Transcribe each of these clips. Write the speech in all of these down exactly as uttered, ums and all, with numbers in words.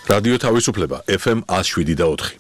რადიო თავისუფლება ეფ ემ one oh seven და four.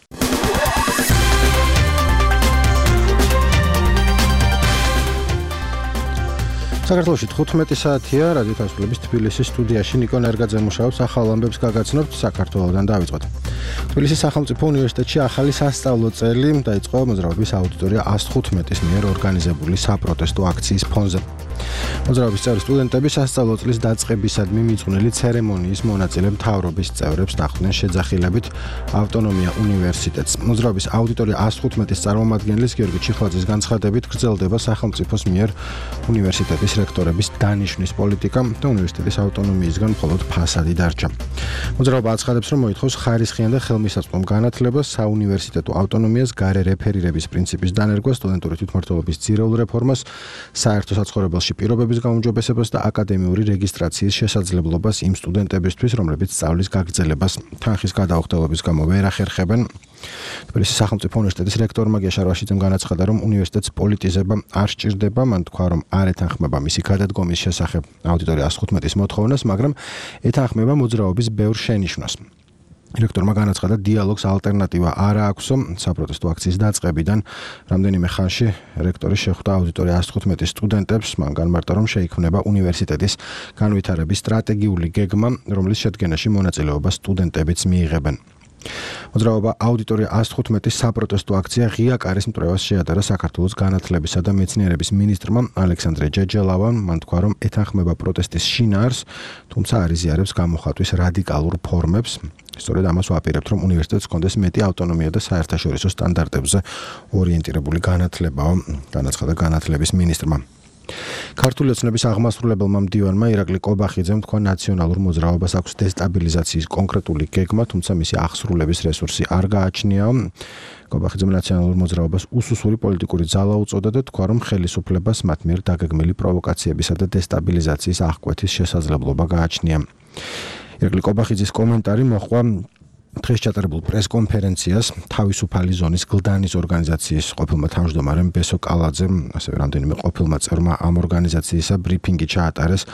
საქართველოში თხუთმეტი საათია, რადიო თავისუფლების თბილისის სტუდიაში ნიკო ნერგაძე მუშაობს, ახალ ამბებს გაგაცნობთ საქართველოდან დავიწყოთ. თბილისის სახელმწიფო უნივერსიტეტში ახალი სასწავლო წელი დაიწყო მოძრაობის აუდიტორია one oh five მიერ ორგანიზებული საპროტესტო აქციის ფონზე. მოძრაობის წევრი სტუდენტები სასწავლო წლის დაწყებისადმი მიძღვნილი ცერემონიის მონაწილე მთავრობის წევრებს დახვდნენ შეძახილებით ავტონომია უნივერსიტეტს. მოძრაობის აუდიტორია one oh five-ის წარმომადგენლის გიორგი ჩიხლაძის განცხადებით გრძელდება სახელმწიფოს მიერ უნივერსიტეტის რექტორების დანიშვნის პოლიტიკა და უნივერსიტეტის ავტონომიისგან მხოლოდ ფასადი დარჩა. მოძრაობა აცხადებს, რომ მოითხოვს ხარისხიან და ხელმისაწვდომ განათლებას, საუნივერსიტეტო ავტონომიას, გარე რეფერირების პრინციპის დანერგვას, სტუდენტური თვითმმართველობის ძირეულ რეფორმას, საერთო საცხოვრებელში პირობების გაუმჯობესებას და აკადემიური რეგისტრაციის შესაძლებლობას იმ სტუდენტებისთვის, რომლებიც სწავლის გაგრძელებას თანხის გადაუხდელობის გამო ვერ ახერხებენ. თბილისის სახელმწიფო უნივერსიტეტის რექტორმა გია შარვაშიძემ განაცხადა, რომ უნივერსიტეტს პოლიტიზება არ სჭირდება, მან თქვა, რომ არ ეთანხმება მისი გადადგომის შესახებ აუდიტორია one oh five-ის მოთხოვნას, მაგრამ ეთანხმება მოძრაობის ბევრ შენიშვნას. რექტორმა განაცხადა, დიალოგს ალტერნატივა არ აქვსო. საპროტესტო აქციის დაწყებიდან რამდენიმე ხანში რექტორი შეხვდა აუდიტორია one oh five-ის სტუდენტებს, მან განმარტა, რომ შეიქმნება უნივერსიტეტის განვითარების სტრატეგიული გეგმა, რომლის შედგენაში მონაწილეობას სტუდენტებიც მიიღებენ. მოძრაობა აუდიტორია one oh five-ის საპროტესტო აქცია ღია კარის მტრევას შეადარა საქართველოს განათლებისა და მეცნიერების მინისტრმა ალექსანდრე ჯეჯელავამ, მან თქვა, რომ ეთანხმება პროტესტის შინაარს, თუმცა არ იზიარებს გამოხატვის რადიკალურ ფორმებს. სწორედ ამას ვაპირებთ, რომ უნივერსიტეტს ჰქონდეს მეტი ავტონომია და საერთაშორისო სტანდარტებზე ორიენტირებული განათლება, განაცხადა განათლების მინისტრმა. ქართული ოცნების აღმასრულებელმა მდივანმა ირაკლი კობახიძემ თქვა, ნაციონალურ მოძრაობას აქვს დესტაბილიზაციის კონკრეტული გეგმა, თუმცა მისი აღსრულების რესურსი არ გააჩნია. კობახიძემ ნაციონალურ მოძრაობას უსუსური პოლიტიკური ძალა უწოდა და თქვა, რომ ხელისუფლებას მათ მიერ დაგეგმილი პროვოკაციებისა და დესტაბილიზაციის აღკვეთის შესაძლებლობა გააჩნია. ირაკლი კობახიძის კომენტარი მოჰყვა დღეს ჩატარებულ პრესკონფერენციას თავისუფალი ზონის გლდანის ორგანიზაციის ყოფილმა თავმჯდომარემ ბესო კალაძემ, ასევე რამდენიმე ყოფილმა წევრმა ამ ორგანიზაციისა ბრიფინგი ჩაატარეს,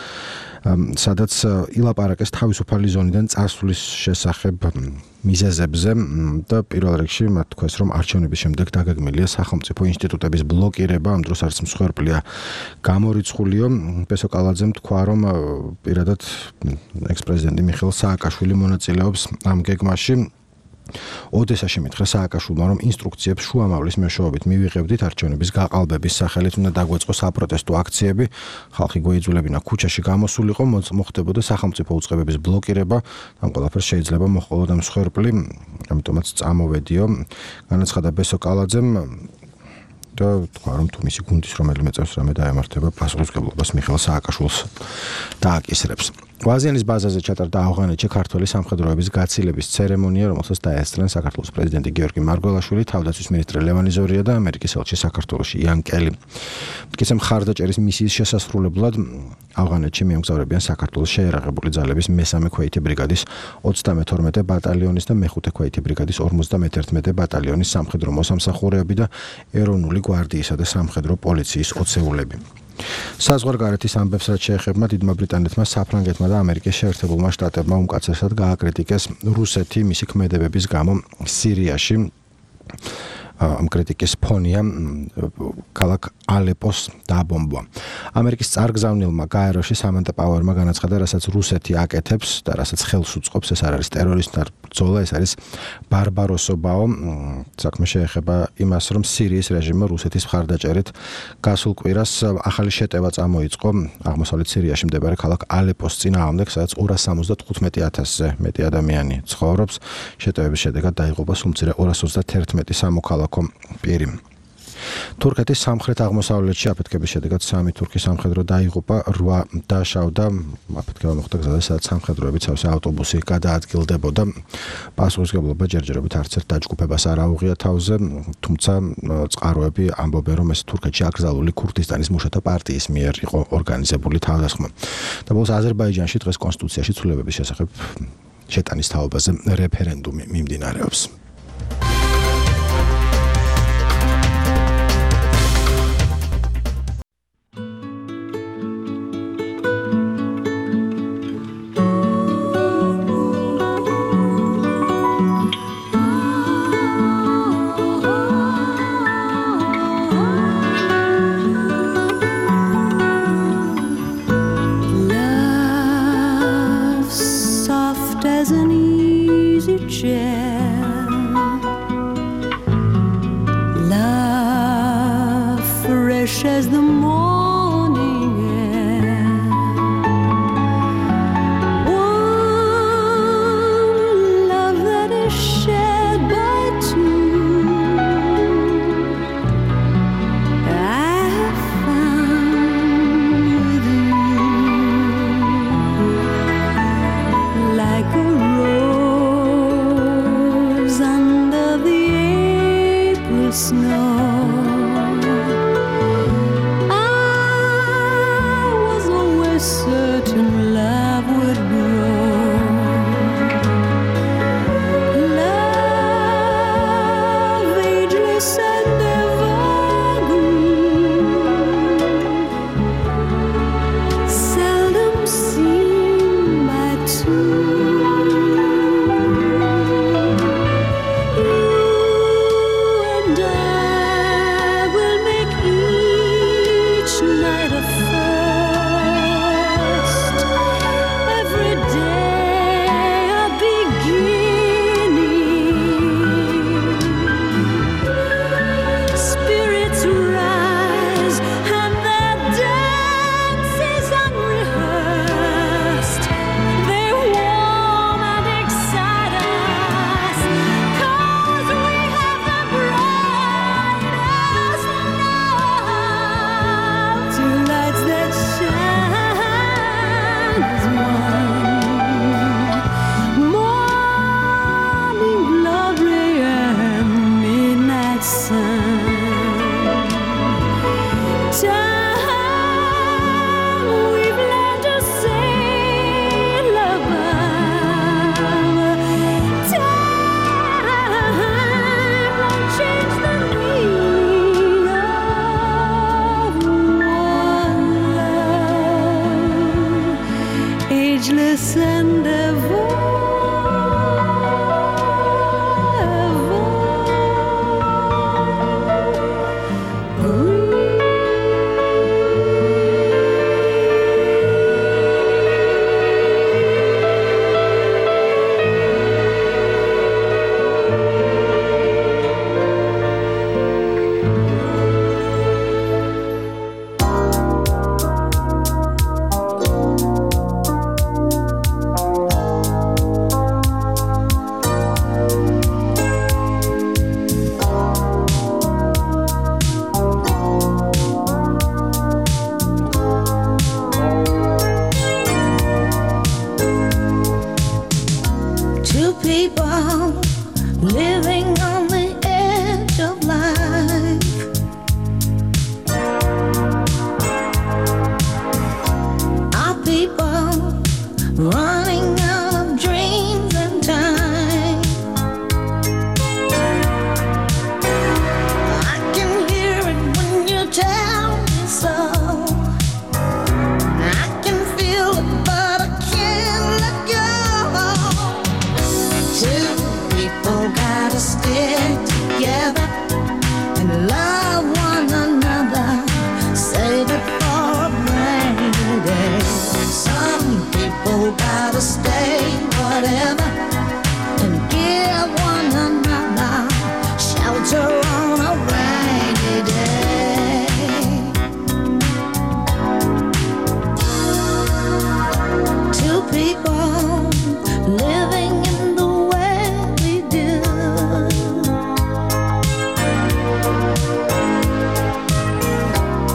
სადაც ილაპარაკეს თავისუფალი ზონიდან წასვლის შესახებ მიზეზებზე და პირველ რიგში მათ თქვეს, რომ არჩევნების შემდეგ დაგეგმილია სახელმწიფო ინსტიტუტების ბლოკირება, ამ დროს არც მსხვერპლია გამორიცხულიო. ბესო კალაძემ თქვა, რომ პირადად ექს-პრეზიდენტი მიხეილ სააკაშვილი მონაწილეობს ამ გეგმაში. ოდესაში მითხრა სააკაშვილმა, რომ ინსტრუქციებს შუამავლის მეშვეობით მივიღებდით, არჩევნების გაყალბების სახელით უნდა დაგვეწყო საპროტესტო აქციები, ხალხი გვეიძულებინა ქუჩაში გამოსულიყო, მოხდებოდა სახელმწიფო უწყებების ბლოკირება, ამ ყველაფერს შეიძლება მოჰყოლოდა მსხვერპლი, ამიტომაც წამოვედიო. განაცხადა ბესო კალაძემ და თქვა, რომ თუ მისი გუნდის რომელიმე წევრს რამე დაემართება, პასუხისმგებლობას მიხეილ სააკაშვილს დააკისრებს. ვაზიანის ბაზაზე ჩატარდა ავღანეთში ქართველი სამხედროების გაცილების ცერემონია, რომელსაც დაესწრნენ საქართველოს პრეზიდენტი გიორგი მარგველაშვილი, თავდაცვის მინისტრი ლევანი ზორია და ამერიკის ელჩი საქართველოში იან კელი. მტკიცე მხარდაჭერის მისიის შესასრულებლად ავღანეთში მიემგზავრებიან საქართველოს შეიარაღებული ძალების მესამე ქვეითი ბრიგადის ოცდამეთორმეტე ბატალიონის და მეხუთე ქვეითი ბრიგადის ორმოცდამეთერთმეტე ბატალიონის სამხედრო მოსამსახურეები და ეროვნული გვარდიისა და სამხედრო პოლიციის ოცეულები. საზღვარგარეთის ამბებს, რაც შეეხება დიდმა ბრიტანეთმა, საფრანგეთმა და ამერიკის შეერთებულმა შტატებმა უმკაცრესად გააკრიტიკეს რუსეთი მისი ქმედებების გამო სირიაში. ამ კრიტიკის ფონია ქალაქ ალეპოს დაბომბვა. ამერიკის წარგზავნილმა გაეროში სამანტა პაუერმა განაცხადა, რასაც რუსეთი აკეთებს და რასაც ხელს უწყობს, ეს არ არის ტერორისტული ბრძოლა, ეს არის ბარბაროსობაო. საქმე შეეხება იმას, რომ სირიის რეჟიმმა რუსეთის მხარდაჭერით გასულ კვირას ახალი შეტევა წამოიწყო აღმოსავლეთ სირიაში მდებარე ქალაქ ალეპოს წინააღმდეგ, სადაც ორას სამოცდათხუთმეტი ათასზე მეტი ადამიანი ცხოვრობს. შეტევების შედეგად დაიღუპა სულ ორას ოცდაათერთმეტი სამოქალაქო პირი. თურქეთის სამხრეთ აღმოსავლეთში აფეთქების შედეგად სამი თურქი სამხედრო დაიღუპა, რვა დაშავდა. აფეთქება მოხდა გზაზე, სადაც სამხედროებით სავსე ავტობუსი გადაადგილდებოდა. პასუხისმგებლობა ჯერჯერობით არც ერთ დაჯგუფებას არ აუღია თავზე, თუმცა წყაროები ამბობენ, რომ ეს თურქეთში აკრძალული ქურთისტანის მუშათა პარტიის მიერ იყო ორგანიზებული თავდასხმა. და ბოლოს აზერბაიჯანში დღეს კონსტიტუციაში ცვლილებების შესახებ შეტანის თაობაზე რეფერენდუმი მიმდინარეობს. fresh as the morning air. One love that is shared by two, I have found with you, like a rose under the April snow. Certain love would grow, love ageless and evergreen, seldom seen by two. You and I will make each night a ageless and ever,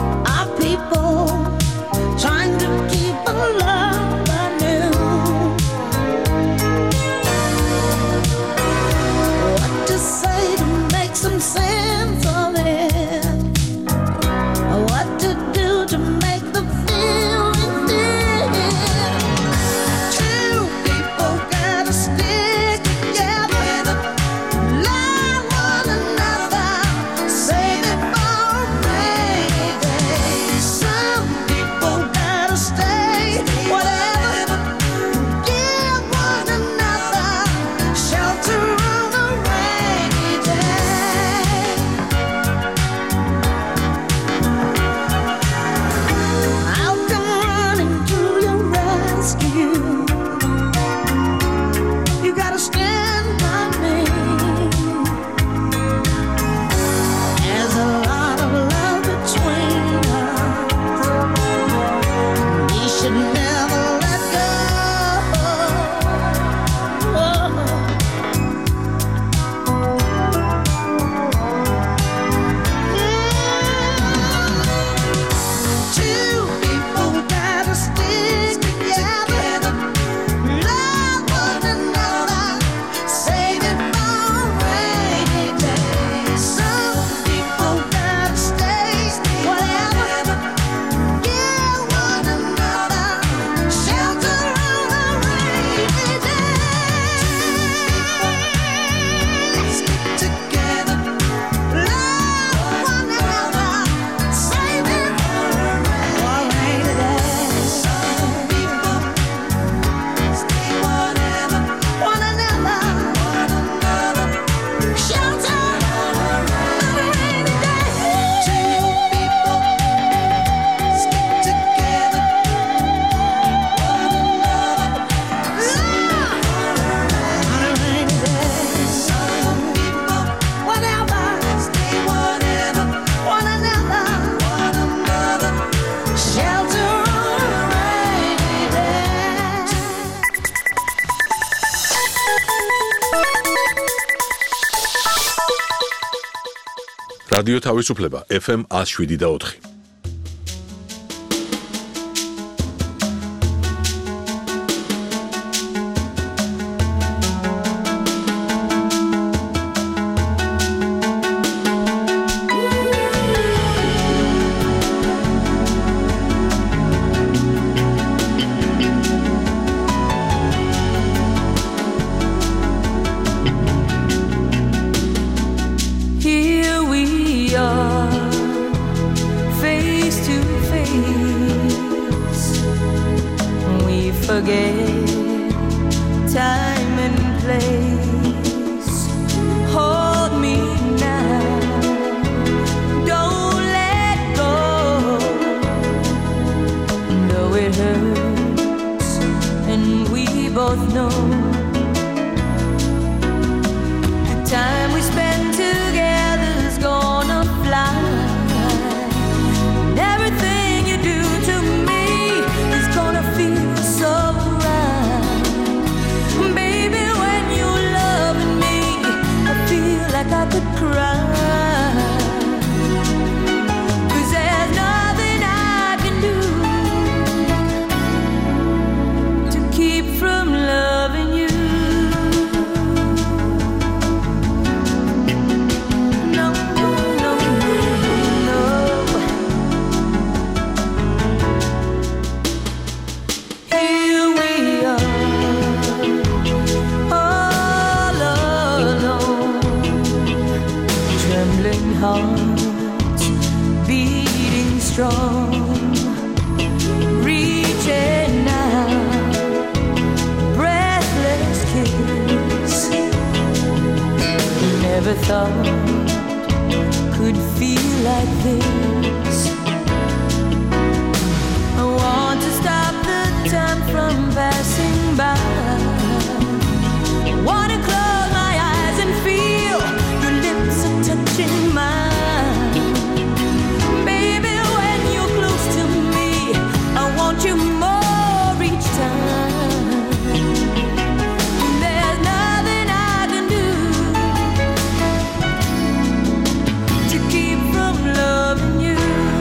trying to keep a love anew. რადიო თავისუფლება ეფ ემ one oh seven და four. To keep from loving you.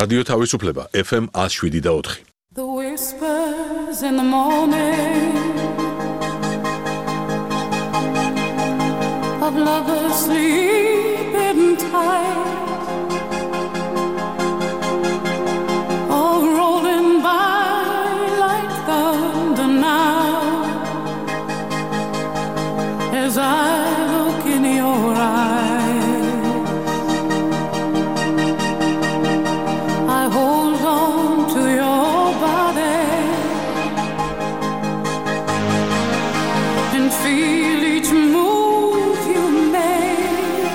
რადიო თავისუფლება F M one oh seven point four. The whispers in the morning of lovers sleeping tight, all rolling by like thunder now, as I look in your eyes. I hold on to your body and feel each move you make.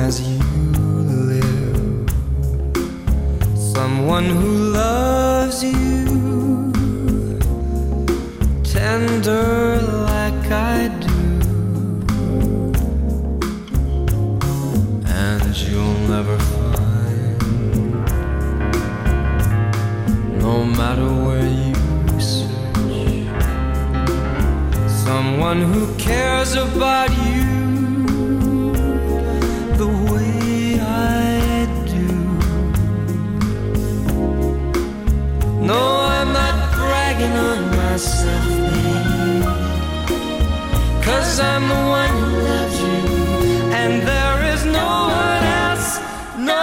as you live, someone who loves you tender like I do, and you'll never find, no matter where you search, someone who cares about you the way I do. No, I'm not bragging on myself, babe, 'cause I'm the one who loves you, and there is no one else, no,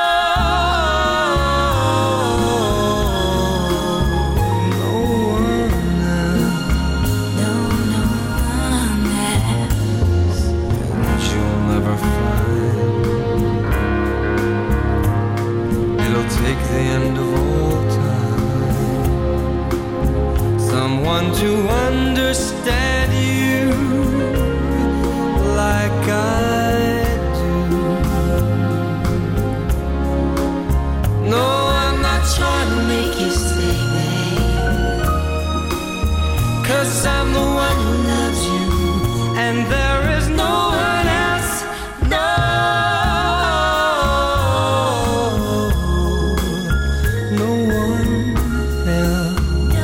no one else, no, no one else, and you'll never find. It'll take the end of all time, someone to understand you like I do. No, I'm not trying to make you stay, babe, 'cause I'm the one who loves you, and there is no one else, no, no one else.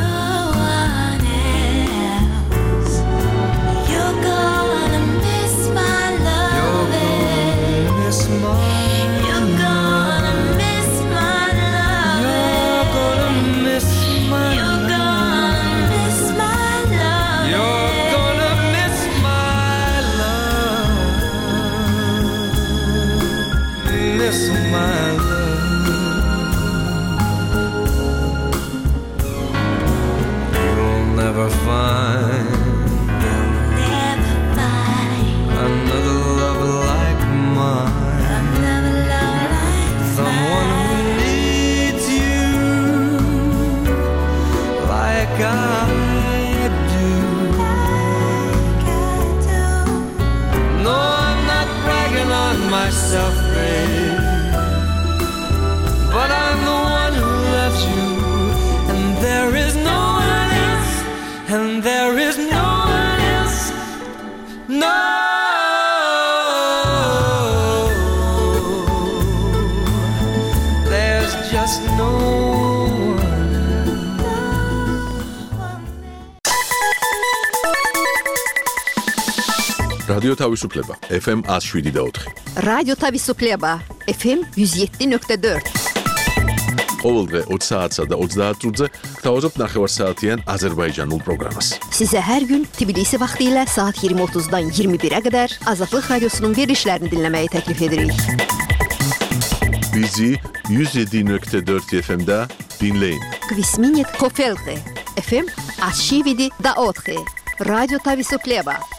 Find, never find another love like mine, another love like someone mine, who needs you like I do. Like I do. No, I'm not bragging on myself, babe, but I'm the one who loves you, and there is no one else, and there is no one else, no, there's just no one else. რადიო თავისუფლება ეფ ემ one oh seven და four. რადიო თავისუფლება ეფ ემ one oh seven point four. ყოველდღე opt საათსა და ოცდაათ წუთზე გთავაზობთ ნახევარსაათიან აზერბაიჯანულ პროგრამას. Sizə hər gün Tbilisi vaxtı ilə saat iyirmi otuzdan iyirmi birə qədər Azadlıq Radiosunun verilişlərini dinləməyi təklif edirik. Bizi one oh seven point four efe em'də dinləyin. Kvisminit Kofelqi efe em one oh seven point four. Radyo Tavisupleba.